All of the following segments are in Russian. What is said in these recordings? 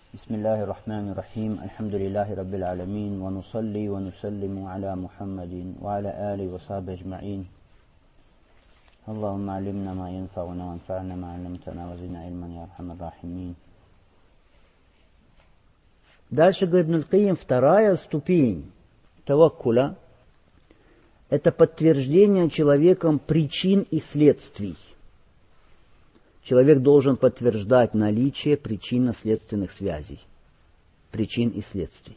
بسم الله الرحمن الرحيم الحمد لله رب العالمين ونصلي ونسلم على محمد وعلى آله وصحبه أجمعين اللهم علمنا ما ينفعنا وانفعنا ما علمتنا وزدنا علما يا أرحم الراحمين. Дальше говорит Ибн аль-Кайим, вторая ступень таваккуля – это подтверждение человеком причин и следствий. Человек должен подтверждать наличие причинно-следственных связей, причин и следствий.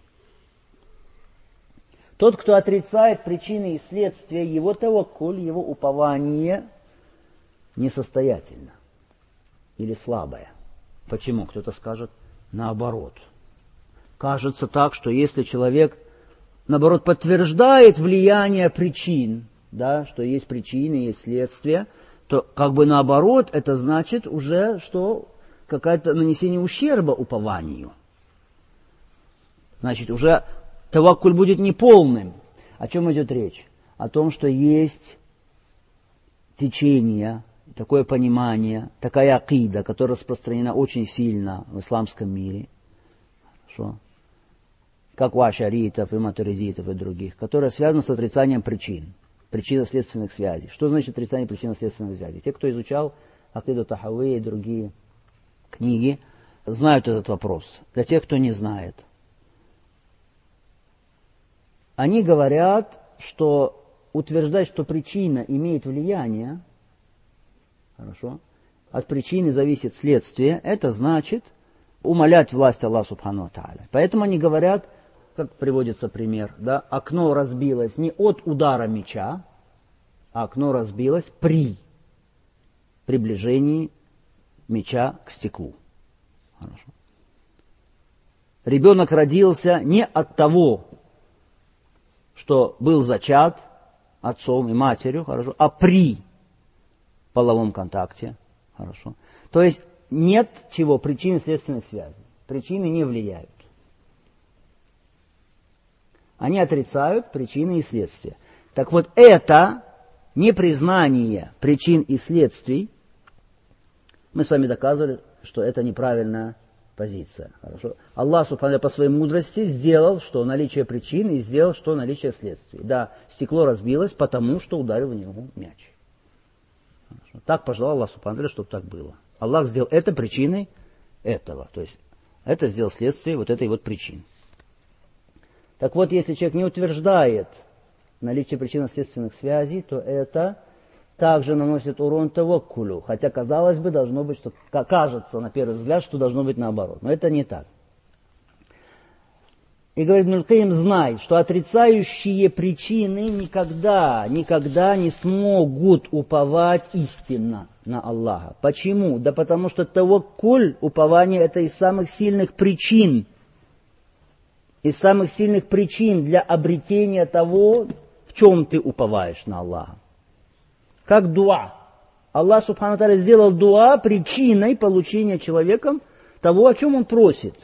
Тот, кто отрицает причины и следствия, его таваккуль, его упование несостоятельно или слабое. Почему? Кто-то скажет наоборот. Кажется так, что если человек, наоборот, подтверждает влияние причин, да, что есть причины, есть следствия, то как бы наоборот, это значит уже, что какое-то нанесение ущерба упованию. Значит, уже таваккуль будет неполным. О чем идет речь? О том, что есть течение, такое понимание, такая акида, которая распространена очень сильно в исламском мире, хорошо, как у ашаритов и матуридитов и других, которая связана с отрицанием причин. Причинно-следственных связей. Что значит отрицание причинно-следственных связей? Те, кто изучал акиду Тахавия и другие книги, знают этот вопрос. Для тех, кто не знает. Они говорят, что утверждать, что причина имеет влияние, хорошо, от причины зависит следствие, это значит умалять власть Аллаха Субхану ва Тааля. Поэтому они говорят, как приводится пример, да, окно разбилось не от удара меча, а окно разбилось при приближении меча к стеклу. Хорошо. Ребенок родился не от того, что был зачат отцом и матерью, хорошо, а при половом контакте. Хорошо. То есть нет чего, причин следственных связей. Причины не влияют. Они отрицают причины и следствия. Так вот, это непризнание причин и следствий, мы с вами доказывали, что это неправильная позиция. Хорошо? Аллах, субхану, по своей мудрости сделал, что наличие причин, и сделал, что наличие следствий. Да, стекло разбилось, потому что ударил в него мяч. Хорошо? Так пожелал Аллах, субхану, чтобы так было. Аллах сделал это причиной этого. То есть, это сделал следствие вот этой вот причины. Так вот, если человек не утверждает наличие причинно-следственных связей, то это также наносит урон таваккулю. Хотя, казалось бы, должно быть, что кажется на первый взгляд, что должно быть наоборот. Но это не так. И говорит Ибн аль-Кайим, знай, что отрицающие причины никогда не смогут уповать истинно на Аллаха. Почему? Да потому что таваккуль, упование, это из самых сильных причин. Из самых сильных причин для обретения того, в чем ты уповаешь на Аллаха. Как дуа. Аллах Субхану Тааля сделал дуа причиной получения человеком того, о чем он просит.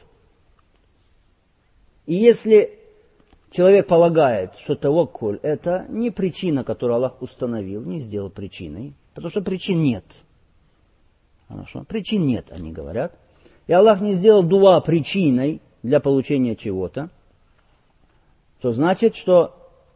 И если человек полагает, что таваккуль это не причина, которую Аллах установил, не сделал причиной, потому что причин нет. Хорошо? Причин нет, они говорят. И Аллах не сделал дуа причиной для получения чего-то, то значит, что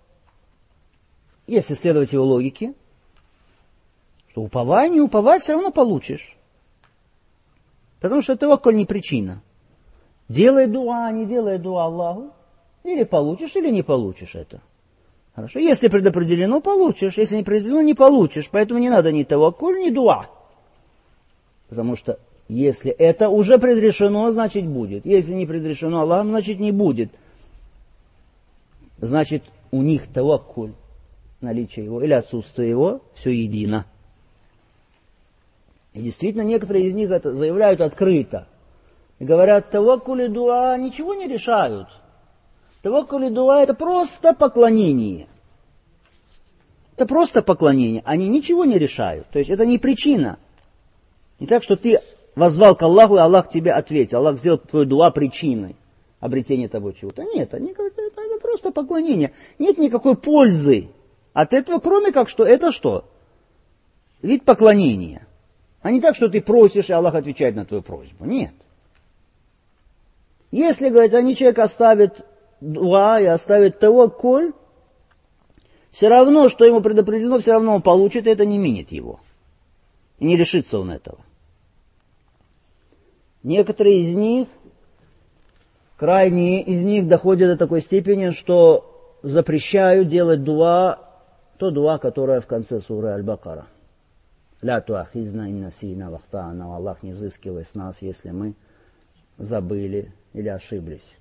если следовать его логике, что уповай, не уповай, все равно получишь. Потому что таваккуль не причина. Делай дуа, не делай дуа Аллаху, или получишь, или не получишь это. Хорошо? Если предопределено, получишь. Если не предопределено, не получишь. Поэтому не надо ни таваккуль, ни дуа. Потому что если это уже предрешено, значит будет. Если не предрешено Аллахом, значит не будет. Значит, у них таваккуль, наличие его или отсутствие его, все едино. И действительно, некоторые из них это заявляют открыто. И говорят, таваккуль и дуа ничего не решают. Таваккуль и дуа это просто поклонение. Это просто поклонение. Они ничего не решают. То есть это не причина. Не так, что ты воззвал к Аллаху, и Аллах тебе ответил. Аллах сделал твою дуа причиной обретения того чего-то. Нет, они говорят, это просто поклонение. Нет никакой пользы от этого, кроме как, что это что? Вид поклонения. А не так, что ты просишь, и Аллах отвечает на твою просьбу. Нет. Если, говорит, они человек оставит дуа и оставит таваккуль, все равно, что ему предопределено, все равно он получит, и это не минит его. И не решится он этого. Некоторые из них, крайние из них доходят до такой степени, что запрещают делать дуа, то дуа, которое в конце суры Аль-Бакара. «Ля туахизна иннасина вахтана», Аллах не взыскивай с нас, если мы забыли или ошиблись.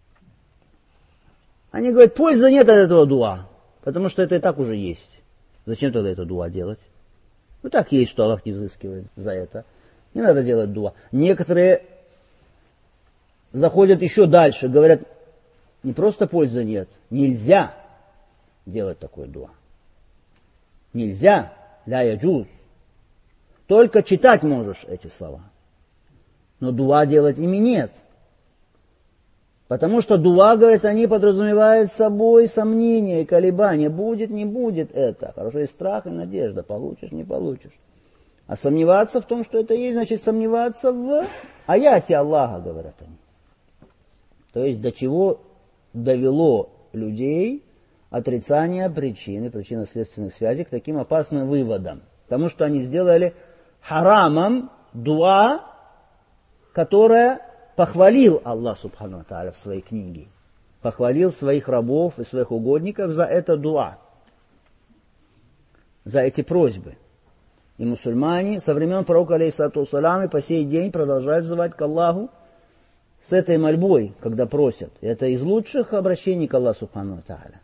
Они говорят, пользы нет от этого дуа, потому что это и так уже есть. Зачем тогда это дуа делать? Ну так есть, что Аллах не взыскивает за это. Не надо делать дуа. Некоторые заходят еще дальше, говорят, не просто пользы нет, нельзя делать такое дуа. Нельзя, ля яджуз. Только читать можешь эти слова. Но дуа делать ими нет. Потому что дуа, говорят, они подразумевают собой сомнения и колебания. Будет, не будет это. Хорошо, и страх, и надежда. Получишь, не получишь. А сомневаться в том, что это есть, значит сомневаться в аяте Аллаха, говорят они. То есть до чего довело людей отрицание причины, причинно-следственных связей к таким опасным выводам. Потому что они сделали харамом дуа, которое похвалил Аллах Субхану ва Тааля в своей книге. Похвалил своих рабов и своих угодников за это дуа. За эти просьбы. И мусульмане со времен пророка алейхиссалату вассалям и по сей день продолжают взывать к Аллаху с этой мольбой, когда просят. И это из лучших обращений к Аллаху Субхану ва Тааля.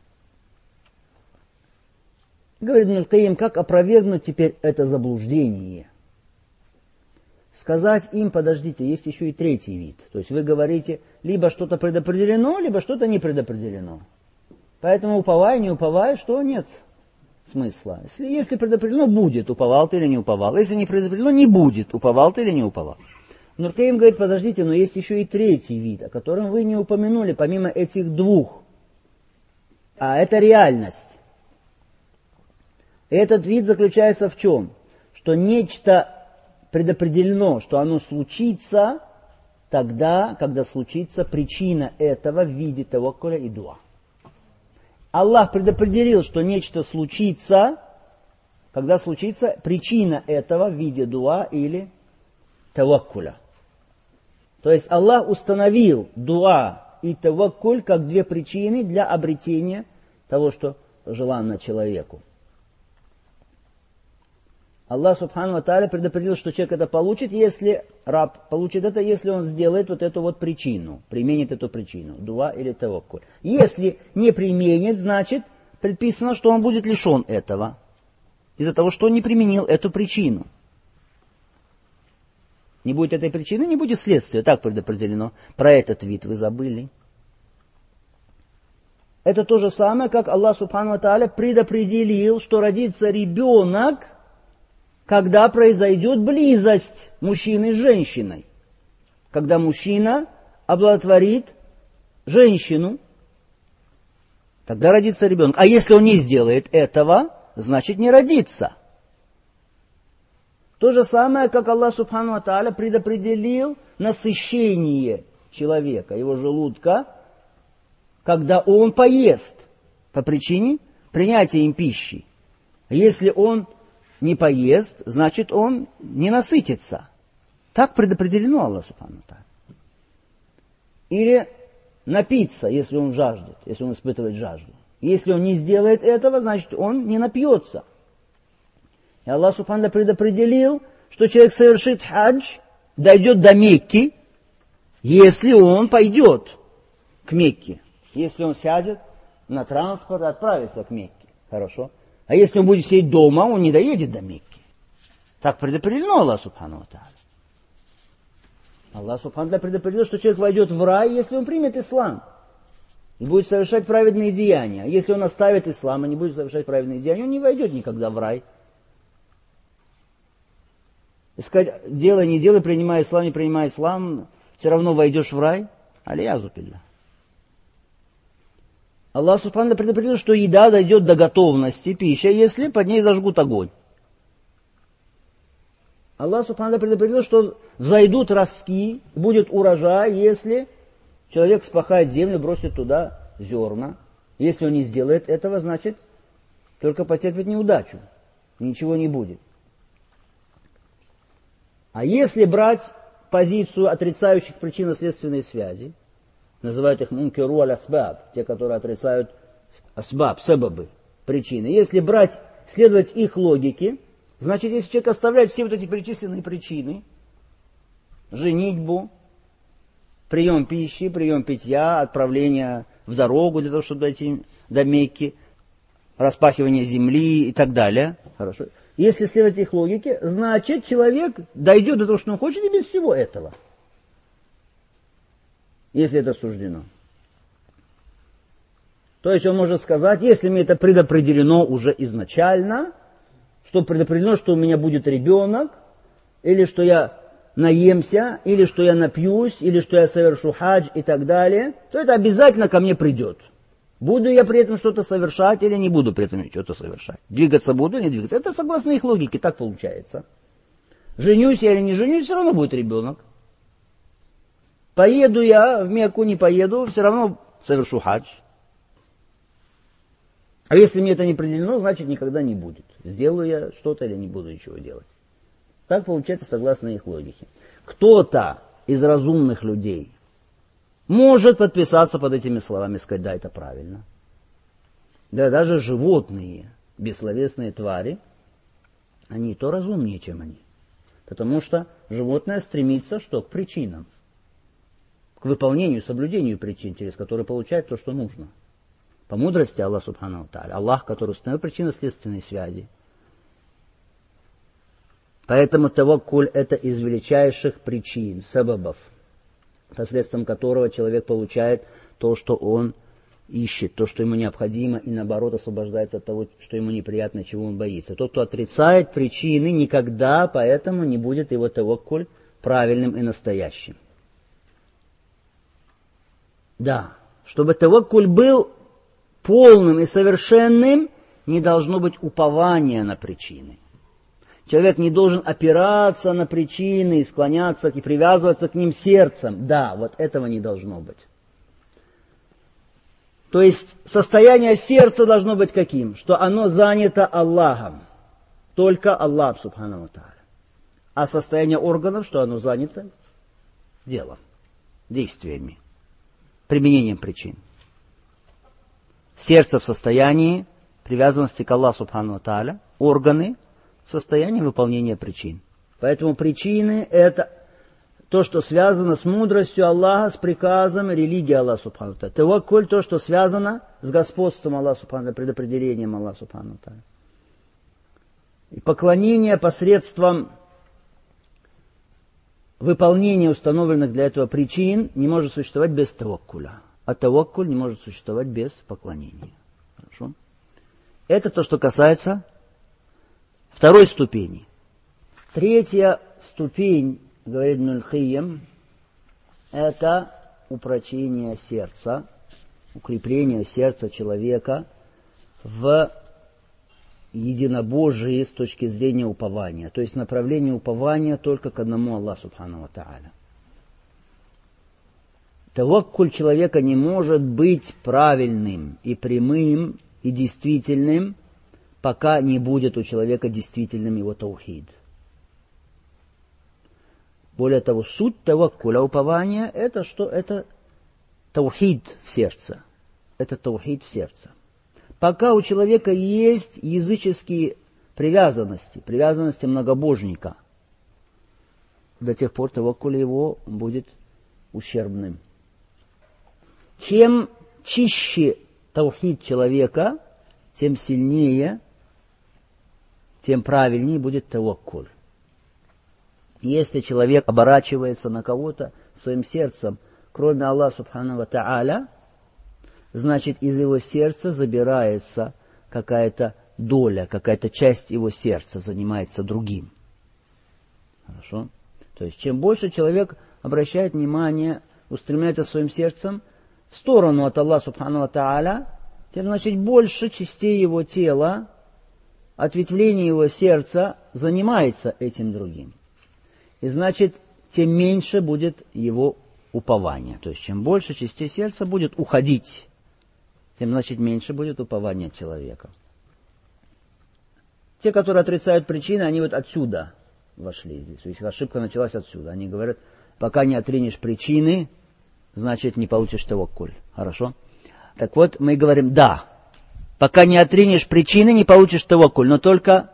Говорит Ибн аль-Кайим, как опровергнуть теперь это заблуждение? Сказать им, подождите, есть еще и третий вид. То есть вы говорите, либо что-то предопределено, либо что-то не предопределено. Поэтому уповай, не уповай, что нет смысла. Если предопределено, будет, уповал ты или не уповал. Если не предопределено, не будет, уповал ты или не уповал. Ибн аль-Кайим говорит, подождите, но есть еще и третий вид, о котором вы не упомянули, помимо этих двух. А это реальность. Этот вид заключается в чем? Что нечто предопределено, что оно случится тогда, когда случится причина этого в виде таваккуля и дуа. Аллах предопределил, что нечто случится, когда случится причина этого в виде дуа или таваккуля. То есть Аллах установил дуа и таваккуль как две причины для обретения того, что желанно человеку. Аллах Субхану ва Тааля предопределил, что человек это получит, если раб получит это, если он сделает вот эту вот причину, применит эту причину, дуа или таваккуль. Если не применит, значит предписано, что он будет лишен этого, из-за того, что он не применил эту причину. Не будет этой причины, не будет следствия, так предопределено. Про этот вид вы забыли. Это то же самое, как Аллах Субхану ва Тааля предопределил, что родится ребенок, когда произойдет близость мужчины с женщиной. Когда мужчина оплодотворит женщину, тогда родится ребенок. А если он не сделает этого, значит не родится. То же самое, как Аллах Субхану ва Тааля предопределил насыщение человека, его желудка, когда он поест по причине принятия им пищи. Если он не поест, значит он не насытится. Так предопределено Аллах Субхану ва Тааля. Или напиться, если он жаждет, если он испытывает жажду. Если он не сделает этого, значит он не напьется. И Аллах Субхану ва Тааля предопределил, что человек совершит хадж, дойдет до Мекки, если он пойдет к Мекке. Если он сядет на транспорт и отправится к Мекке. Хорошо. А если он будет сидеть дома, он не доедет до Мекки. Так предопределено Аллах Субхану ва Тааля. Аллах Субхану ва Тааля предопределил, что человек войдет в рай, если он примет ислам. И будет совершать праведные деяния. Если он оставит ислам и не будет совершать праведные деяния, он не войдет никогда в рай. И сказать, делай, не делай, принимай ислам, не принимай ислам, все равно войдешь в рай. Алиязу билля. Аллах Субхану ва Тааля предопределил, что еда дойдет до готовности, пища, если под ней зажгут огонь. Аллах Субхану ва Тааля предопределил, что взойдут ростки, будет урожай, если Человек вспахает землю, бросит туда зерна. Если он не сделает этого, значит, только потерпит неудачу. Ничего не будет. А если брать позицию отрицающих причинно-следственные связи, называют их мункеру аль-асбаб, те, которые отрицают асбаб, сабабы, причины. Если следовать их логике, значит, если человек оставляет все вот эти перечисленные причины, женитьбу, прием пищи, прием питья, отправление в дорогу для того, чтобы дойти до Мекки, распахивание земли и так далее. Хорошо. Если следовать их логике, значит, человек дойдет до того, что он хочет, и без всего этого. Если это суждено. То есть он может сказать, если мне это предопределено уже изначально, что предопределено, что у меня будет ребенок, или что я наемся, или что я напьюсь, или что я совершу хадж и так далее, то это обязательно ко мне придет. Буду я при этом что-то совершать или не буду при этом что-то совершать. Двигаться буду или не двигаться. Это согласно их логике, так получается. Женюсь я или не женюсь, все равно будет ребенок. Поеду я в Мекку, не поеду, все равно совершу хадж. А если мне это не определено, значит никогда не будет. Сделаю я что-то или не буду ничего делать. Так получается согласно их логике. Кто-то из разумных людей может подписаться под этими словами и сказать, да, это правильно. Да, даже животные, бессловесные твари, они и то разумнее, чем они. Потому что животное стремится что? К причинам. К выполнению, соблюдению причин, через которые получает то, что нужно. По мудрости Аллаха Субхану ва Тааля. Аллах, который установил причинно-следственные связи. Поэтому таваккуль – это из величайших причин, сабабов, посредством которого человек получает то, что он ищет, то, что ему необходимо, и наоборот освобождается от того, что ему неприятно, чего он боится. Тот, кто отрицает причины, никогда поэтому не будет его таваккуль правильным и настоящим. Да, чтобы таваккуль был полным и совершенным, не должно быть упования на причины. Человек не должен опираться на причины, склоняться и привязываться к ним сердцем. Да, вот этого не должно быть. То есть состояние сердца должно быть каким? Что оно занято Аллахом. Только Аллах, Субхану ва Тааля. А состояние органов, что оно занято делом, действиями, применением причин. Сердце в состоянии привязанности к Аллаху Субхану ва Тааля, органы в состоянии выполнения причин. Поэтому причины – это то, что связано с мудростью Аллаха, с приказом, религией Аллаха Субхану ва Тааля. Таваккуль – то, что связано с господством Аллаха Субхану ва Тааля, предопределением Аллаха Субхану ва Тааля. И поклонение посредством выполнения установленных для этого причин не может существовать без таваккуля. А таваккуль не может существовать без поклонения. Хорошо? Это то, что касается второй ступени. Третья ступень, говорит Ибн аль-Кайим, это упрочение сердца, укрепление сердца человека в единобожии с точки зрения упования. То есть направление упования только к одному Аллаху Субхану ва Тааля. Таваккуль человека не может быть правильным и прямым и действительным, пока не будет у человека действительным его таухид. Более того, суть таваккуля, упования, это что? Это таухид в сердце. Это таухид в сердце. Пока у человека есть языческие привязанности многобожника, до тех пор таваккуль его будет ущербным. Чем чище таухид человека, тем сильнее, тем правильнее будет таваккуль. Если человек оборачивается на кого-то своим сердцем, кроме Аллаха Субхану ва Тааля, значит из его сердца забирается какая-то доля, какая-то часть его сердца занимается другим. Хорошо? То есть чем больше человек обращает внимание, устремляется своим сердцем в сторону от Аллаха Субхану ва Тааля, тем, значит, больше частей его тела, ответвление его сердца занимается этим другим. И значит, тем меньше будет его упования. То есть, чем больше частей сердца будет уходить, тем, значит, меньше будет упования человека. Те, которые отрицают причины, они вот отсюда вошли здесь. То есть, ошибка началась отсюда. Они говорят, пока не отринешь причины, значит, не получишь таваккуль. Хорошо? Так вот, мы говорим, да, пока не отринешь причины, не получишь таваккуль, но только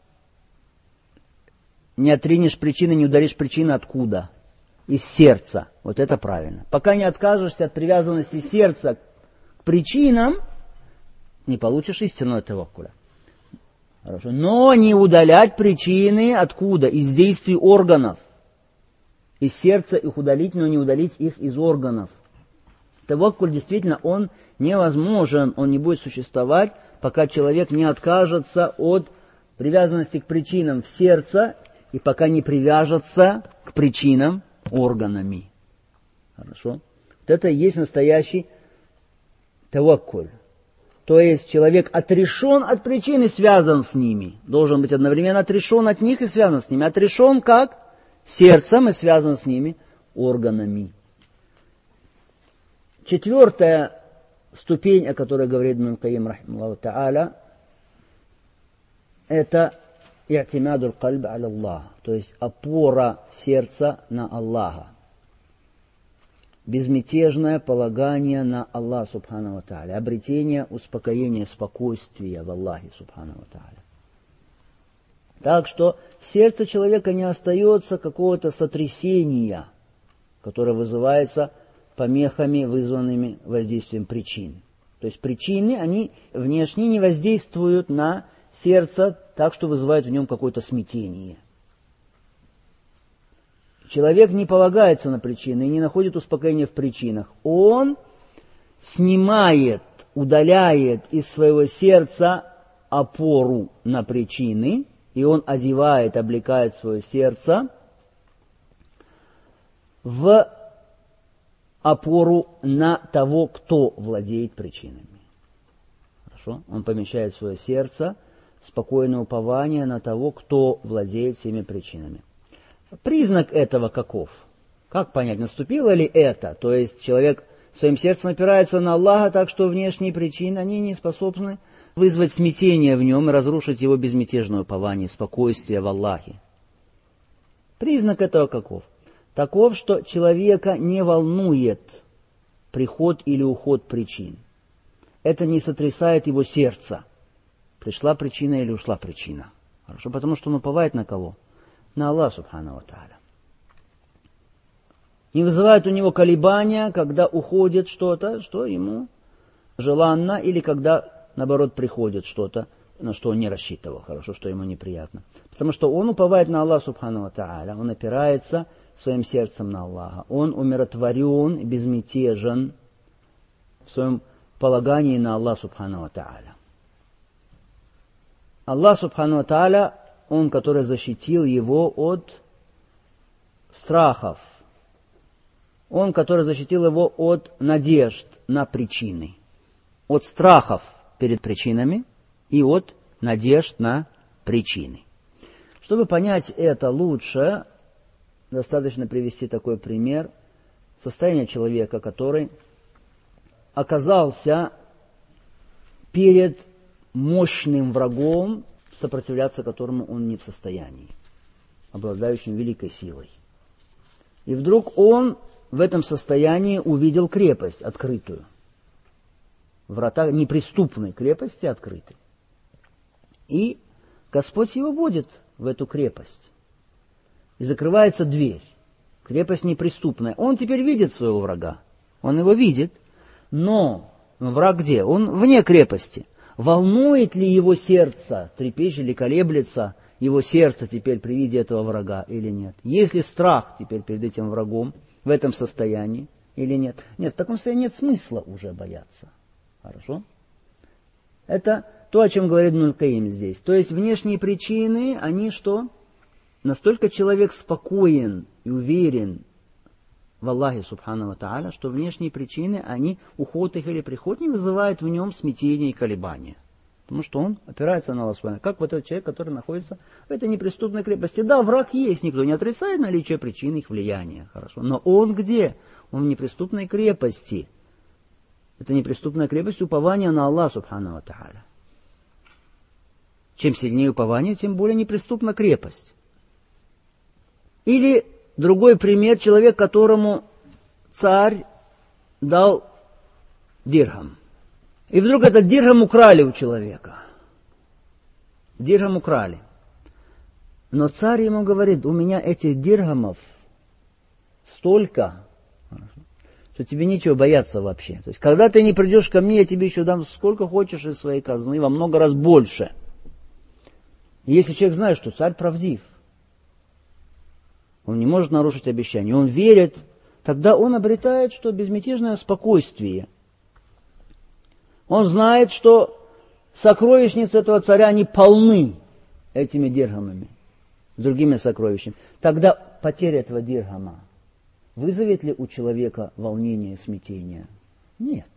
не отринешь причины, не ударишь причины откуда? Из сердца. Вот это правильно. Пока не откажешься от привязанности сердца к причинам, не получишь истинного таваккуля. Хорошо. Но не удалять причины откуда? Из действий органов. Из сердца их удалить, но не удалить их из органов. Таваккуль действительно, он невозможен, он не будет существовать, пока человек не откажется от привязанности к причинам в сердце и пока не привяжется к причинам органами. Хорошо? Вот это и есть настоящий таваккуль. То есть человек отрешен от причин и связан с ними. Должен быть одновременно отрешен от них и связан с ними. Отрешен как? Сердцем и связан с ними органами. Четвертая ступень, о которой говорит Ибн Кайим рахимахуллаху та'аля, это и'тимадуль кальб аля Аллах, то есть опора сердца на Аллаха. Безмятежное полагание на Аллах субхану ва та'аля, обретение успокоения, спокойствия в Аллахе субхану ва та'аля. Так что в сердце человека не остается какого-то сотрясения, которое вызывается помехами, вызванными воздействием причин. То есть причины, они внешне не воздействуют на сердце так, что вызывают в нем какое-то смятение. Человек не полагается на причины и не находит успокоения в причинах. Он снимает, удаляет из своего сердца опору на причины, и он одевает, облекает свое сердце в опору на того, кто владеет причинами. Хорошо? Он помещает в свое сердце спокойное упование на того, кто владеет всеми причинами. Признак этого каков? Как понять, наступило ли это? То есть человек своим сердцем опирается на Аллаха, так что внешние причины, они не способны вызвать смятение в нем и разрушить его безмятежное упование, спокойствие в Аллахе. Признак этого каков? Таков, что человека не волнует приход или уход причин. Это не сотрясает его сердце. Пришла причина или ушла причина. Хорошо, потому что он уповает на кого? На Аллах субхану ва та'аля. Не вызывает у него колебания, когда уходит что-то, что ему желанно, или когда, наоборот, приходит что-то, на что он не рассчитывал, хорошо, что ему неприятно. Потому что он уповает на Аллах субхану ва та'аля, он опирается своим сердцем на Аллаха. Он умиротворен, безмятежен в своем полагании на Аллах субхану ва та'аля. Аллах субхану ва та'аля, Он, который защитил его от страхов. Он, который защитил его от надежд на причины. От страхов перед причинами и от надежд на причины. Чтобы понять это лучше, достаточно привести такой пример. Состояние человека, который оказался перед мощным врагом, сопротивляться которому он не в состоянии, обладающим великой силой. И вдруг он в этом состоянии увидел крепость открытую. Врата неприступной крепости открыты. И Господь его вводит в эту крепость. И закрывается дверь. Крепость неприступная. Он теперь видит своего врага. Он его видит. Но враг где? Он вне крепости. Волнует ли его сердце, трепещет ли, колеблется его сердце теперь при виде этого врага или нет? Есть ли страх теперь перед этим врагом в этом состоянии или нет? Нет, в таком состоянии нет смысла уже бояться. Хорошо? Это то, о чем говорит Ибн Кайим здесь. То есть внешние причины, они что? Настолько человек спокоен и уверен в Аллахе субхану ва та'аля, что внешние причины, они, уход их или приход, не вызывают в нем смятения и колебания. Потому что он опирается на Аллах Субхану. Как вот этот человек, который находится в этой неприступной крепости. Да, враг есть, никто не отрицает наличие причин их влияния. Хорошо. Но он где? Он в неприступной крепости. Это неприступная крепость упования на Аллах Субхану ва Тааля. Чем сильнее упование, тем более неприступна крепость. Или другой пример, человек, которому царь дал дирхам. И вдруг этот дирхам украли у человека. Дирхам украли. Но царь ему говорит, у меня этих дирхамов столько, что тебе нечего бояться вообще. То есть, когда ты не придешь ко мне, я тебе еще дам сколько хочешь из своей казны, во много раз больше. И если человек знает, что царь правдив, он не может нарушить обещание, он верит, тогда он обретает, что безмятежное спокойствие. Он знает, что сокровищницы этого царя, они полны этими дирхамами, другими сокровищами. Тогда потеря этого дирхама вызовет ли у человека волнение, смятение? Нет.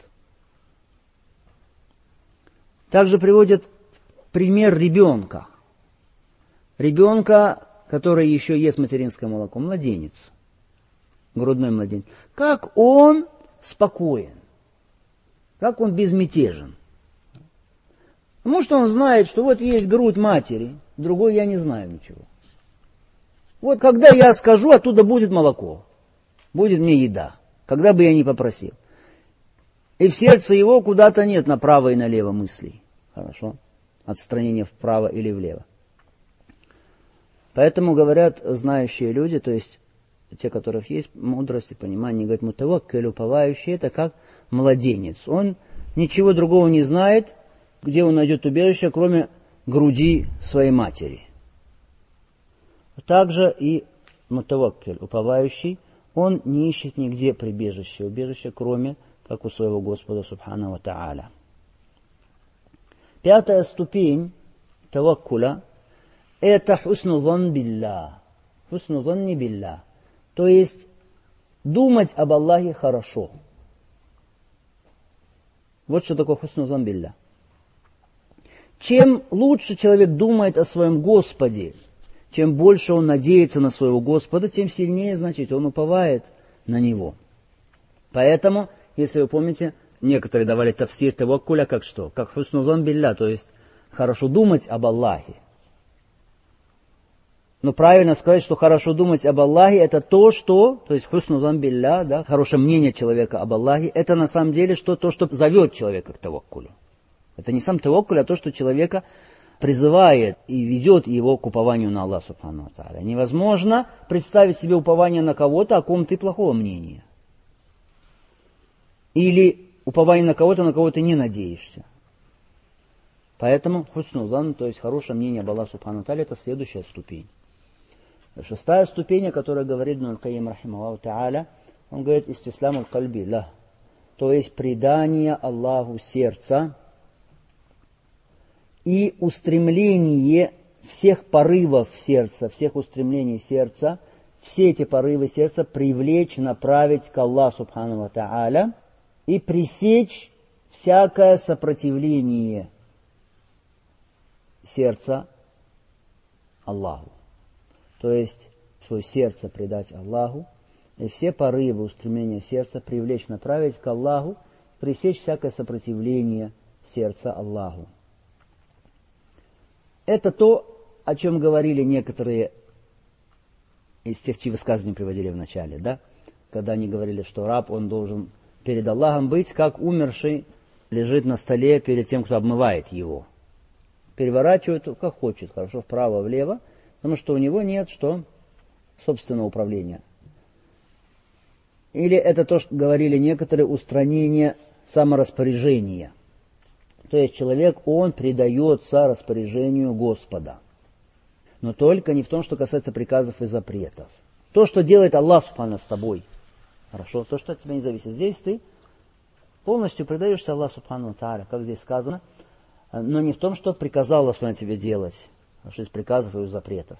Также приводят пример ребенка. Ребенка, который еще ест материнское молоко, младенец, грудной младенец. Как он спокоен, как он безмятежен. Потому что он знает, что вот есть грудь матери, другой я не знаю ничего. Вот когда я скажу, оттуда будет молоко, будет мне еда, когда бы я ни попросил. И в сердце его куда-то нет направо и налево мыслей. Хорошо? Отстранение вправо или влево. Поэтому говорят знающие люди, то есть те, у которых есть мудрость и понимание, говорят, мутаваккиль, уповающий, это как младенец. Он ничего другого не знает, где он найдет убежище, кроме груди своей матери. Также и мутаваккиль, уповающий, он не ищет нигде убежище, кроме как у своего Господа Субхану ва Тааля. 5-я ступень таваккуля — это хусну зан билля. Хусну занни билля. То есть думать об Аллахе хорошо. Вот что такое хусну зан билля. Чем лучше человек думает о своем Господе, чем больше он надеется на своего Господа, тем сильнее, значит, он уповает на Него. Поэтому, если вы помните, некоторые давали тафсир таваккуля как что? Как хусну зан билля, то есть хорошо думать об Аллахе. Но правильно сказать, что хорошо думать об Аллахе, это то есть хусну зан билля, да, хорошее мнение человека об Аллахе, это на самом деле то, что зовет человека к таваккулю. Это не сам таваккуль, а то, что человека призывает и ведет его к упованию на Аллаха Субхану ва Тааля. Невозможно представить себе упование на кого-то, о ком ты плохого мнения. Или упование на кого ты не надеешься. Поэтому хусну зан, то есть хорошее мнение об Аллахе Субхану ва Тааля, это следующая ступень. 6-я ступень, о которой говорит Ибн аль-Кайим рахимахуллаху тааля, он говорит истисляму кальби лах, то есть предание Аллаху сердца и устремление всех порывов сердца, всех устремлений сердца, все эти порывы сердца привлечь, направить к Аллаху Субхану ва Тааля и пресечь всякое сопротивление сердца Аллаху. То есть свое сердце предать Аллаху, и все порывы, устремления сердца привлечь, направить к Аллаху, пресечь всякое сопротивление сердца Аллаху. Это то, о чем говорили некоторые из тех, чьи высказывания приводили в начале, да? Когда они говорили, что раб, он должен перед Аллахом быть, как умерший лежит на столе перед тем, кто обмывает его. Переворачивает, как хочет, хорошо, вправо, влево, потому что у него нет, собственного управления. Или это то, что говорили некоторые, устранение самораспоряжения. То есть человек, он предается распоряжению Господа. Но только не в том, что касается приказов и запретов. То, что делает Аллах Субхану с тобой. Хорошо, то, что от тебя не зависит. Здесь ты полностью предаешься Аллаху Субхану Тааля, как здесь сказано, но не в том, что приказал Аллах Субхану тебе делать, а что из приказов и из запретов.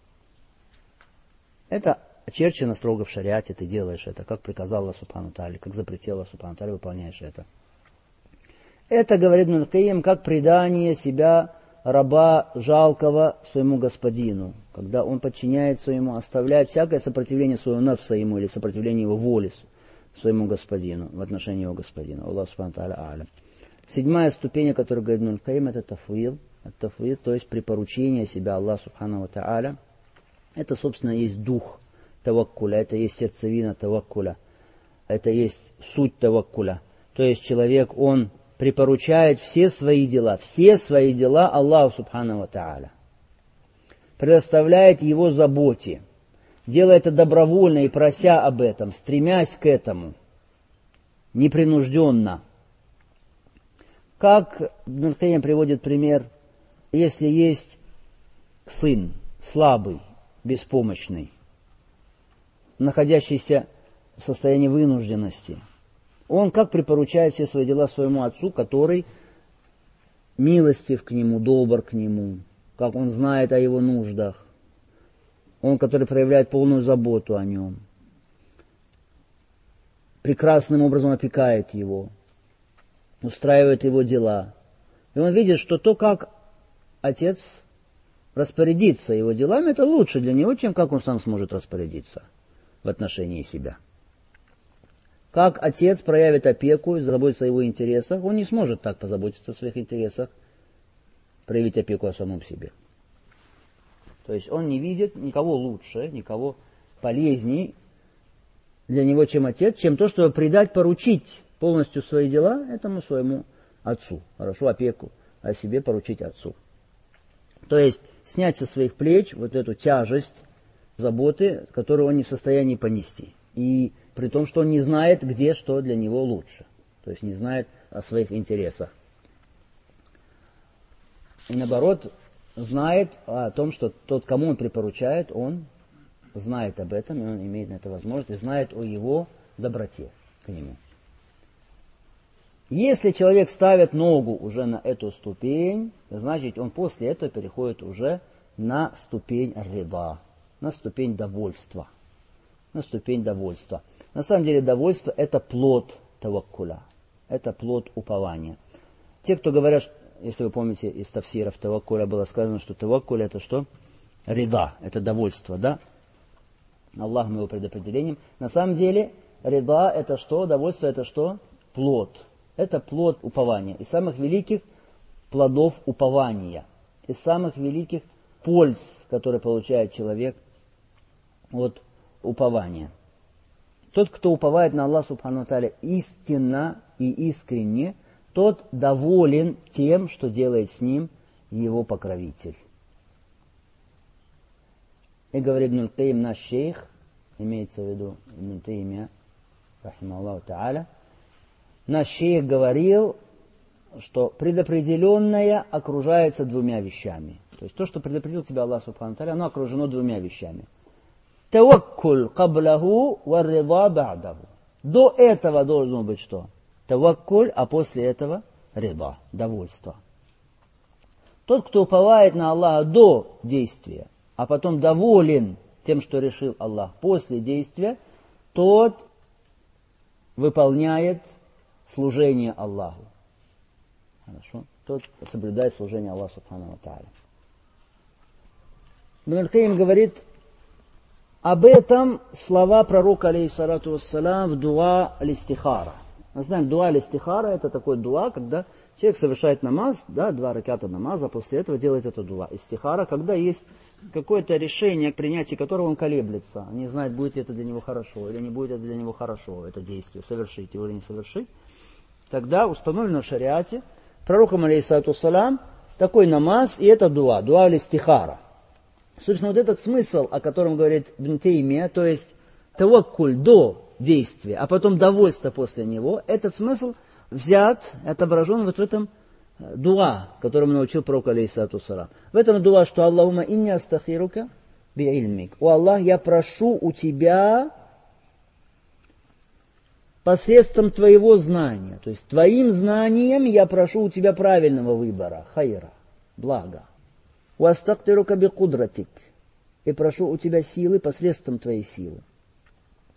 Это очерчено строго в шариате, ты делаешь это, как приказал Аллах Субхану Тааля, как запретил Аллах Субхану Тааля, выполняешь это. Это, говорит Ибн Кайим, как предание себя раба жалкого своему господину, когда он подчиняется ему, оставляет всякое сопротивление своего нафса ему или сопротивление его воли своему господину, в отношении его господина. Аллах субхану тааля а'лям. 7-я ступень, о которой говорит Ибн Кайим, это тафвид, то есть припоручение себя Аллаху субхану тааля. Это, собственно, есть дух таваккуля, это есть сердцевина таваккуля, это есть суть таваккуля. То есть человек, он припоручает все свои дела Аллаху субхану тааля, предоставляет его заботе, делая это добровольно и прося об этом, стремясь к этому, непринужденно. Как Ибн Кайим приводит пример, если есть сын слабый, беспомощный, находящийся в состоянии вынужденности, он как припоручает все свои дела своему отцу, который милостив к нему, добр к нему, как он знает о его нуждах, он, который проявляет полную заботу о нем, прекрасным образом опекает его, устраивает его дела. И он видит, что то, как отец распорядится его делами, это лучше для него, чем как он сам сможет распорядиться в отношении себя. Как отец проявит опеку и заботится о его интересах, он не сможет так позаботиться о своих интересах, проявить опеку о самом себе. То есть он не видит никого лучше, никого полезней для него, чем отец, чем то, чтобы поручить полностью свои дела этому своему отцу. Хорошо, опеку о себе поручить отцу. То есть снять со своих плеч вот эту тяжесть заботы, которую он не в состоянии понести. И при том, что он не знает, где что для него лучше. То есть не знает о своих интересах. И наоборот, знает о том, что тот, кому он припоручает, он знает об этом, и он имеет на это возможность, и знает о его доброте к нему. Если человек ставит ногу уже на эту ступень, значит он после этого переходит уже на ступень рида, на ступень довольства. На ступень довольства. На самом деле довольство это плод таваккуля, это плод упования. Те, кто говорят, если вы помните, из тафсиров таваккуля было сказано, что таваккуль это что? Рида, это довольство, да? Аллахом его предопределением. На самом деле рида это что? Довольство это что? Плод. Это плод упования. Из самых великих плодов упования. Из самых великих польз, которые получает человек от упования. Тот, кто уповает на Аллаха субхану тааля истинно и искренне, тот доволен тем, что делает с ним его покровитель. И говорит Ибн Кайим, наш шейх, имеется в виду Ибн Таймия, рахимахуллаху тааля, наш шейх говорил, что предопределенное окружается двумя вещами. То есть то, что предопределил тебя Аллах субхану тааля, оно окружено двумя вещами. Таваккуль каблаху ва рида ба'даху. До этого должно быть что? Таваккуль, а после этого рида, довольство. Тот, кто уповает на Аллаха до действия, а потом доволен тем, что решил Аллах после действия, тот выполняет служение Аллаху. Хорошо? Тот соблюдает служение Аллаху субхану ва тааля. Ибн Кайим говорит об этом слова пророка, алейхиссалату вассалям, в дуа аль-истихара. Мы знаем, дуа аль-истихара это такой дуа, когда человек совершает намаз, да, 2 раката намаза, после этого делает это дуа. Истихара, когда есть какое-то решение, принятие которого он колеблется, не знает, будет это для него хорошо или не будет это для него хорошо, это действие, совершить его или не совершить. Тогда установлено в шариате пророком, алейхиссалату вассалям, такой намаз, и это дуа аль-истихара. Собственно, вот этот смысл, о котором говорит Ибн Таймия, то есть таваккуль до действия, а потом довольство после него, этот смысл взят, отображен вот в этом дуа, которому научил пророк, алейхиссалату вассалям. В этом дуа, что Аллахума инни астахирука би'ильмик. О Аллах, я прошу у тебя посредством твоего знания, то есть твоим знанием я прошу у тебя правильного выбора, хайра, блага. «Вастактирука бикудратик» и прошу у тебя силы посредством твоей силы.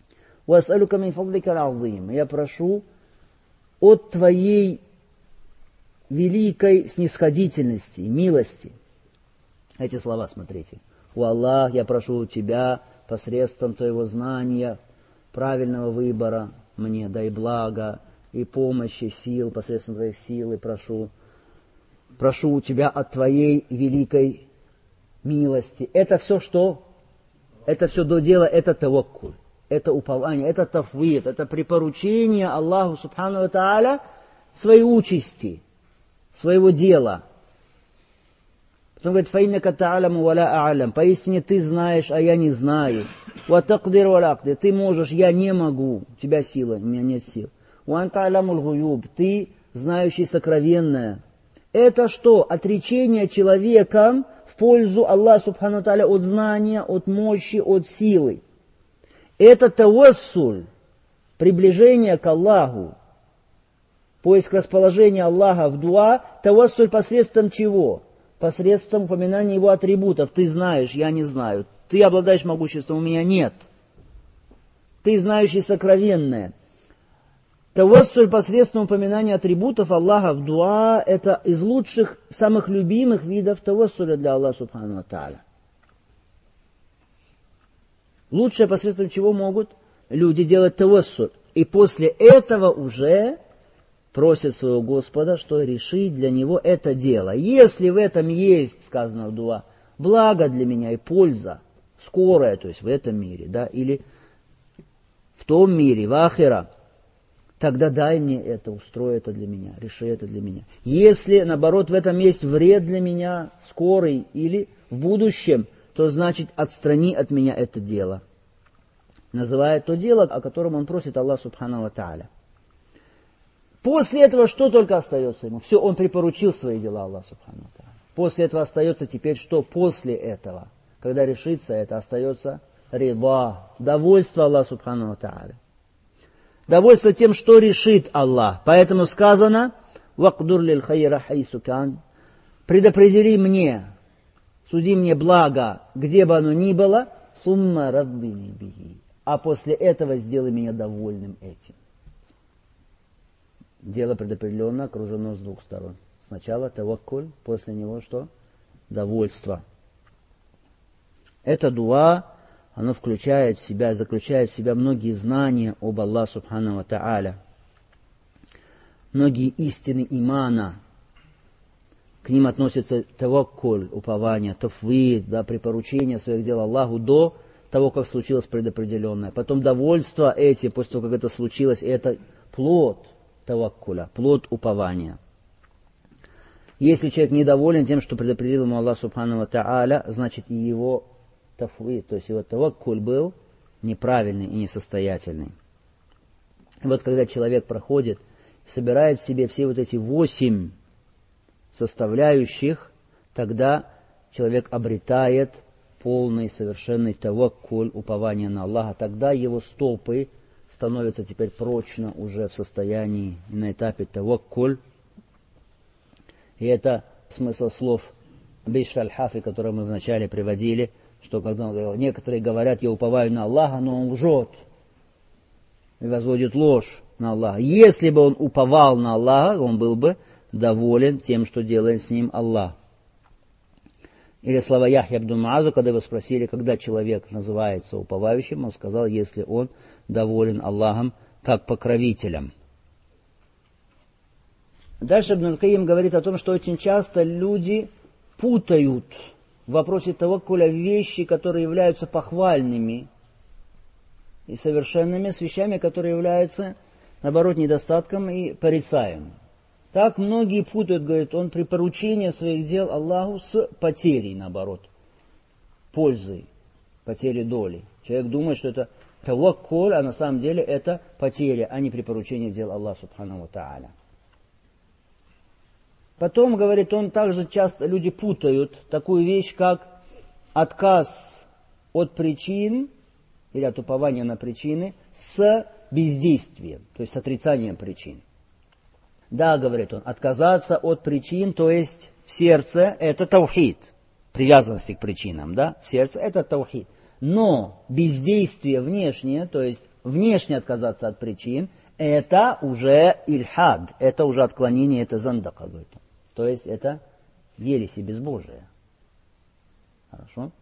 «Васалюка мин фадлика аль-азим» я прошу от твоей великой снисходительности, милости. Эти слова смотрите. «О Аллах, я прошу у Тебя посредством Твоего знания, правильного выбора мне дай благо и помощи, сил, посредством Твоих сил, и прошу у Тебя от Твоей великой милости». Это все что? Это все до дела, это таваккуль, это упование, это тафвид, это припоручение Аллаху Субхану ва Тааля своей участи, своего дела. Потом говорит, «Фаиннака та'аляму ва ла а'лям». Поистине ты знаешь, а я не знаю. «Ва тaqdir ва ла aqdir». Ты можешь, я не могу. У тебя сила, у меня нет сил. «Ва анта а'лямул гуюб». Ты знающий сокровенное. Это что? Отречение человеком в пользу Аллаха Субхану ва Тааля от знания, от мощи, от силы. Это тавассуль, приближение к Аллаху. Поиск расположения Аллаха в дуа. Тавассуль посредством чего? Посредством упоминания его атрибутов. Ты знаешь, я не знаю. Ты обладаешь могуществом, у меня нет. Ты знающий сокровенное. Тавассуль посредством упоминания атрибутов Аллаха в дуа — это из лучших, самых любимых видов тавассуля для Аллаха Субхану ва Тааля. Лучшее посредством чего могут люди делать тавассуль. И после этого уже просит своего Господа, что решить для него это дело. Если в этом есть, сказано в дуа, благо для меня и польза, скорая, то есть в этом мире, да, или в том мире, в ахира, тогда дай мне это, устрой это для меня, реши это для меня. Если, наоборот, в этом есть вред для меня, скорый или в будущем, то значит отстрани от меня это дело. Называет то дело, о котором он просит Аллах Субхану ва Тааля. После этого что только остается ему? Все, он припоручил свои дела Аллаху Субхану ва Тааля. После этого остается теперь что? После этого, когда решится это, остается рида, довольство Аллаха Субхану ва Тааля. Довольство тем, что решит Аллах. Поэтому сказано, «Вакдур лиль хайра хайсу кан», предопредели мне, суди мне благо, где бы оно ни было, сумма раддини бихи. А после этого сделай меня довольным этим. Дело предопределенно окружено с двух сторон. Сначала таваккуль, после него что? Довольство. Это дуа, оно включает в себя, заключает в себя многие знания об Аллахе Субхану ва Тааля. Многие истины имана. К ним относится таваккуль, упование, тафвид, да, припоручение своих дел Аллаху до того, как случилось предопределенное. Потом довольство эти, после того, как это случилось, это плод таваккуля, плод упования. Если человек недоволен тем, что предопределил ему Аллах Субхану ва Тааля, значит и его тафвид, то есть его таваккуль был неправильный и несостоятельный. И вот когда человек проходит, собирает в себе все вот эти 8 составляющих, тогда человек обретает полный, совершенный таваккуль, упование на Аллаха. Тогда его стопы становятся теперь прочно уже в состоянии, на этапе таваккуль. И это смысл слов Бишр аль-Хафи, которые мы вначале приводили, что когда он говорил, некоторые говорят, я уповаю на Аллаха, но он лжет и возводит ложь на Аллаха. Если бы он уповал на Аллаха, он был бы доволен тем, что делает с ним Аллах. Или слова Яхья ибн Муаза, когда его спросили, когда человек называется уповающим, он сказал, если он доволен Аллахом как покровителем. Дальше Ибн аль-Кайим говорит о том, что очень часто люди путают в вопросе таваккуля вещи, которые являются похвальными и совершенными, с вещами, которые являются, наоборот, недостатком и порицаемым. Так многие путают, говорят, он припоручение своих дел Аллаху с потерей, наоборот, пользой, потерей доли. Человек думает, что это таваккуль, а на самом деле это потеря, а не припоручение дел Аллаха Субхану ва Тааля. Потом, говорит он, также часто люди путают такую вещь, как отказ от причин, или от упования на причины, с бездействием, то есть с отрицанием причин. Да, говорит он, отказаться от причин, то есть в сердце это таухид, привязанности к причинам, да, в сердце это таухид. Но бездействие внешнее, то есть внешне отказаться от причин, это уже ильхад, это уже отклонение, это зандака, говорит он. То есть это ереси безбожие. Хорошо?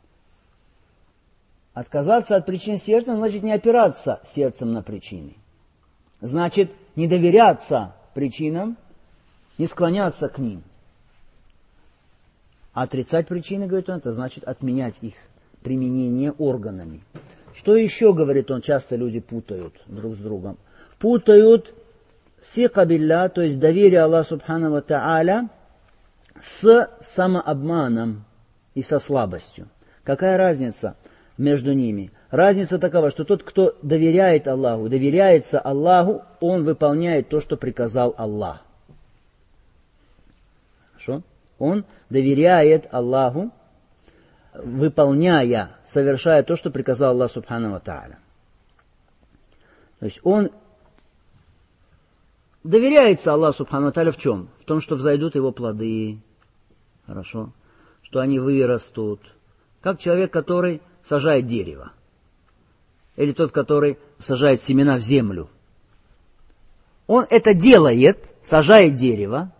Отказаться от причин сердца значит не опираться сердцем на причины. Значит не доверяться причинам, не склоняться к ним. А отрицать причины, говорит он, это значит отменять их применение органами. Что еще, говорит он, часто люди путают друг с другом? Путают сика билля, то есть доверие Аллаху Субхану ва Тааля, с самообманом и со слабостью. Какая разница между ними? Разница такова, что тот, кто доверяет Аллаху, доверяется Аллаху, он выполняет то, что приказал Аллах. Хорошо? Он доверяет Аллаху, выполняя, совершая то, что приказал Аллах Субхану ва Тааля. То есть он доверяется Аллаху Субхану ва Тааля в чем? В том, что взойдут его плоды, хорошо, что они вырастут. Как человек, который сажает дерево. Или тот, который сажает семена в землю. Он это делает, сажает дерево,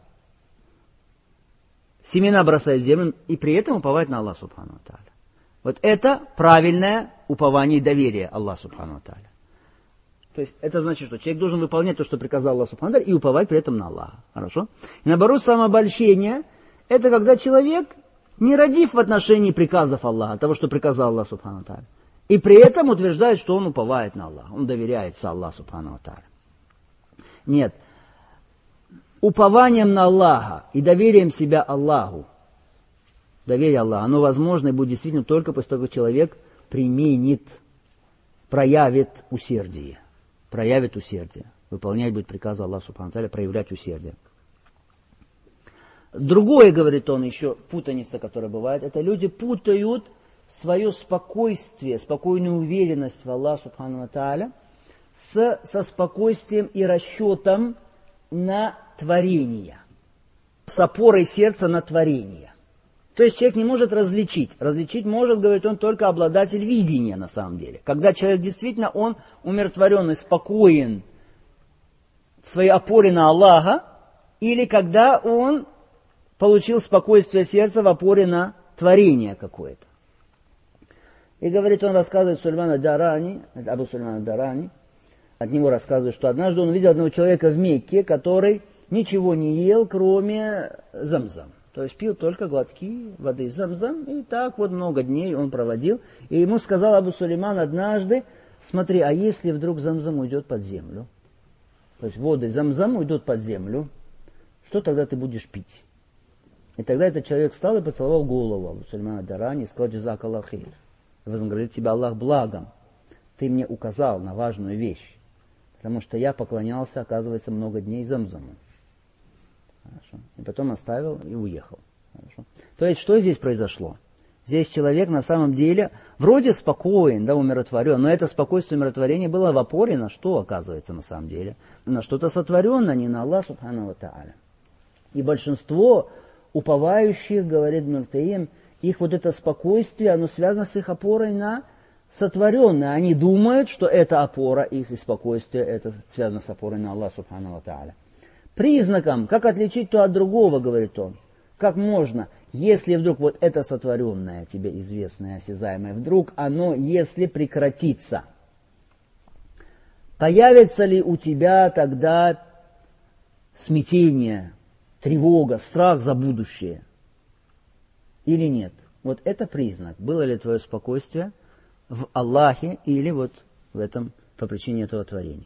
семена бросает в землю, и при этом уповает на Аллаха Субхану ва Тааля. Вот это правильное упование и доверие Аллаху Субхану ва Тааля. То есть это значит, что человек должен выполнять то, что приказал Аллах Субхану ва Тааля, и уповать при этом на Аллаха. Хорошо? И наоборот, самообольщение – это когда человек не родив в отношении приказов Аллаха, того, что приказал Аллах Субхану ва Тааля, и при этом утверждает, что он уповает на Аллаха, он доверяется Аллаху Субхану ва Тааля. Нет. Упованием на Аллаха и доверием себя Аллаху, доверие Аллаху, оно возможно и будет действительно только после того, как человек применит, проявит усердие. Выполнять будет приказ Аллаха Субхану ва Тааля, проявлять усердие. Другое, говорит он, еще путаница, которая бывает, это люди путают свое спокойствие, спокойную уверенность в Аллахе Субхану ва Тааля со спокойствием и расчетом на творение, с опорой сердца на творение. То есть человек не может различить. Различить может, говорит он, только обладатель видения на самом деле. Когда человек действительно, он умиротворенный, спокоен в своей опоре на Аллаха, или когда он получил спокойствие сердца в опоре на творение какое-то. И говорит, он рассказывает Сулейман ад-Дарани, Абу Сулейман ад-Дарани, от него рассказывает, что однажды он увидел одного человека в Мекке, который ничего не ел, кроме замзам. То есть пил только глотки воды замзам, и так вот много дней он проводил. И ему сказал Абу Сулейман однажды, смотри, а если вдруг замзам уйдет под землю? То есть воды замзам уйдут под землю, что тогда ты будешь пить? И тогда этот человек встал и поцеловал голову Абу Сулеймана ад-Дарани и сказал: «Джазак Аллах хейр». Вознаградит тебя Аллах благом. Ты мне указал на важную вещь, потому что я поклонялся, оказывается, много дней замзаму. Хорошо. И потом оставил и уехал. Хорошо. То есть, что здесь произошло? Здесь человек на самом деле вроде спокоен, да, умиротворен, но это спокойствие и умиротворение было в опоре на что, оказывается, на самом деле? На что-то сотворенное, не на Аллах Субхану ва Тааля. И большинство уповающих, говорит Ибн аль-Каим, их вот это спокойствие, оно связано с их опорой на сотворенное. Они думают, что эта опора, их и спокойствие, это связано с опорой на Аллах Субхану ва Тааля. Признаком, как отличить то от другого, говорит он, как можно, если вдруг вот это сотворенное, тебе известное, осязаемое, вдруг оно, если прекратится, появится ли у тебя тогда смятение, тревога, страх за будущее или нет? Вот это признак, было ли твое спокойствие в Аллахе или вот в этом, по причине этого творения.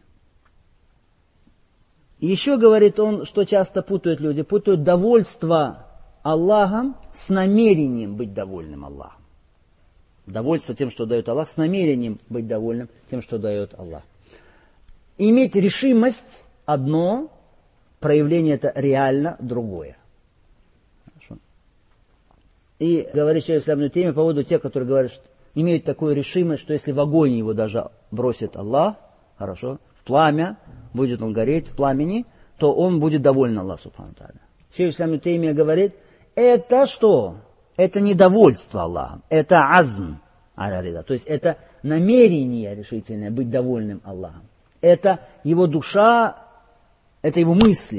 И еще говорит он, что часто путают люди, путают довольство Аллахом с намерением быть довольным Аллахом. Довольство тем, что дает Аллах, с намерением быть довольным тем, что дает Аллах. Иметь решимость одно, проявление это реально другое. Хорошо. И говорит шейх ибн Таймия по поводу тех, которые говорят, что имеют такую решимость, что если в огонь его даже бросит Аллах, хорошо, в пламя, будет он гореть в пламени, то он будет доволен Аллаху Субхану Тааля. Шейх ибн Таймия говорит, это что? Это недовольство Аллахом, это азм, то есть это намерение решительное быть довольным Аллахом. Это его душа, это его мысли,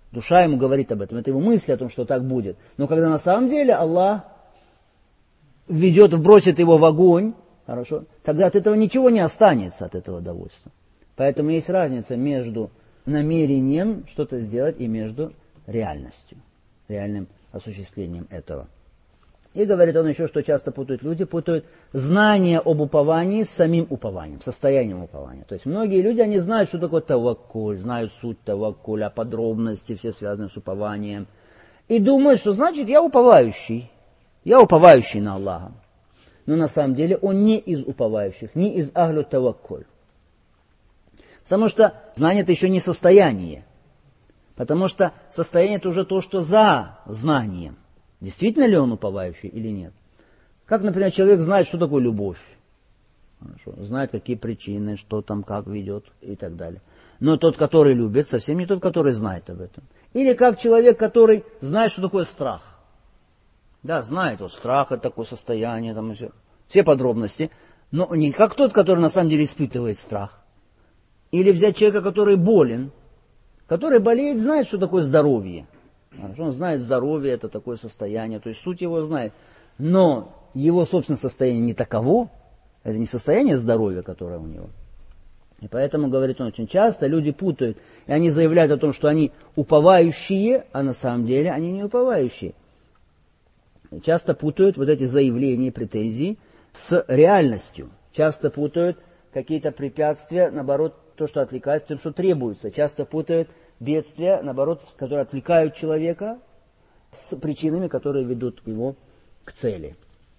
Душа ему говорит об этом, это его мысли о том, что так будет. Но когда на самом деле Аллах вбросит его в огонь, хорошо, тогда от этого ничего не останется, от этого довольства. Поэтому есть разница между намерением что-то сделать и между реальностью, реальным осуществлением этого. И говорит он еще, что часто путают знание об уповании с самим упованием, состоянием упования. То есть многие люди, они знают, что такое таваккуль, знают суть таваккуля, подробности, все связаны с упованием. И думают, что значит я уповающий на Аллаха. Но на самом деле он не из уповающих, не из ахлю таваккуль. Потому что знание это еще не состояние. Потому что состояние это уже то, что за знанием. Действительно ли он уповающий или нет? Как, например, человек знает, что такое любовь. Хорошо. Знает, какие причины, что там, как ведет и так далее. Но тот, который любит, совсем не тот, который знает об этом. Или как человек, который знает, что такое страх. Да, знает, вот страх это такое состояние, там все подробности. Но не как тот, который на самом деле испытывает страх. Или взять человека, который болен. Который болеет, знает, что такое здоровье. Он знает здоровье, это такое состояние, то есть суть его знает. Но его собственное состояние не таково, это не состояние здоровья, которое у него. И поэтому, говорит он, очень часто люди путают, и они заявляют о том, что они уповающие, а на самом деле они не уповающие. Часто путают вот эти заявления и претензии с реальностью. Часто путают какие-то препятствия, наоборот, то, что отвлекает, тем, что требуется. Часто путают бедствия, наоборот, которые отвлекают человека с причинами, которые ведут его к цели.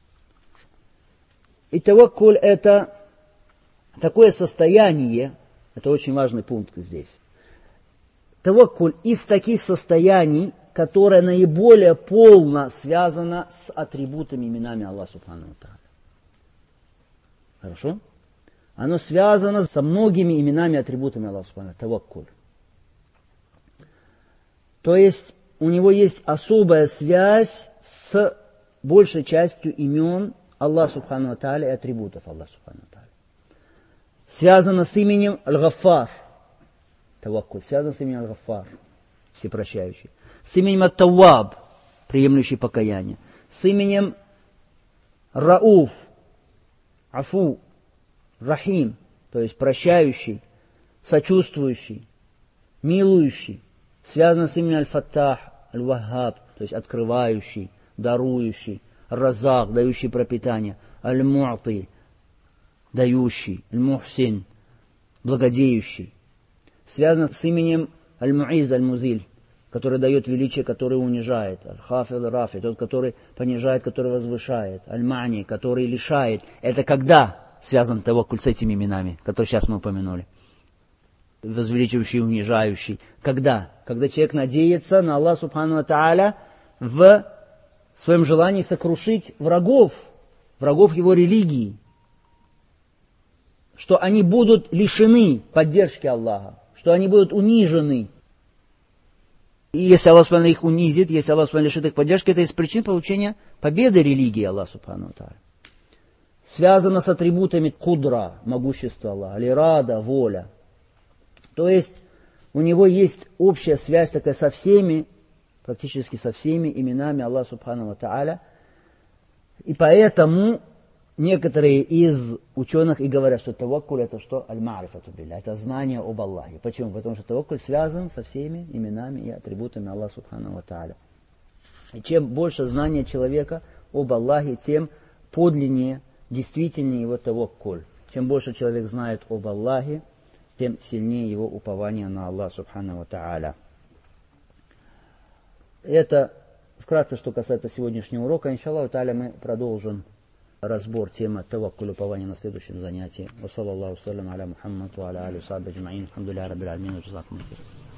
И таваккуль это такое состояние, это очень важный пункт здесь. Таваккуль из таких состояний, которое наиболее полно связано с атрибутами, именами Аллаха Субхану ва Тааля. Хорошо? Оно связано со многими именами и атрибутами Аллаха Субхану ва Тааля. Таваккуль. То есть у него есть особая связь с большей частью имен Аллаха Субхану ва Тааля и атрибутов Аллаха Субхану ва Тааля. Связано с именем Аль-Гаффар. Таваккуль. Связано с именем Аль-Гаффар. Всепрощающий. С именем Ат-Тавваб. Приемлющий покаяние. С именем Рауф. Афу. Рахим. То есть прощающий. Сочувствующий. Милующий. Связано с именем Аль-Фаттах, Аль-Ваххаб, то есть открывающий, дарующий, Разак, дающий пропитание, Аль-Му'ти, дающий, Аль-Мухсин, благодеющий. Связано с именем Аль-Муиз, Аль-Музиль, который дает величие, который унижает, Аль-Хафид, Аль-Рафи, тот, который понижает, который возвышает, Аль-Мани, который лишает. Это когда связан таваккуль с этими именами, которые сейчас мы упомянули? Возвеличивающий и унижающий. Когда? Когда человек надеется на Аллаха Субхану ва Тааля в своем желании сокрушить врагов его религии. Что они будут лишены поддержки Аллаха, что они будут унижены. И если Аллах Субхану их унизит, если Аллах Субхану лишит их поддержки, это из причин получения победы религии Аллаха Субхану ва Тааля. Связано с атрибутами кудра, могущества Аллаха, аль-ирада, воля. То есть у него есть общая связь такая со всеми, практически со всеми именами Аллаха Субхану ва Тааля. И поэтому некоторые из ученых и говорят, что таваккуль это что? Аль-Ма'рифату билля, это знание об Аллахе. Почему? Потому что таваккуль связан со всеми именами и атрибутами Аллаха Субхану ва Тааля. И чем больше знания человека об Аллахе, тем подлиннее, действительнее его таваккуль. Чем больше человек знает об Аллахе, тем сильнее его упование на Аллаха Субхану ва Тааля. Это вкратце, что касается сегодняшнего урока. Иншаллаху тааля мы продолжим разбор темы таваккуль, упования на следующем занятии. Ва саллаллаху саллям аля Мухаммад ва аля али ва сахби аджмаин. Алхамдулиллахи раббил аламин.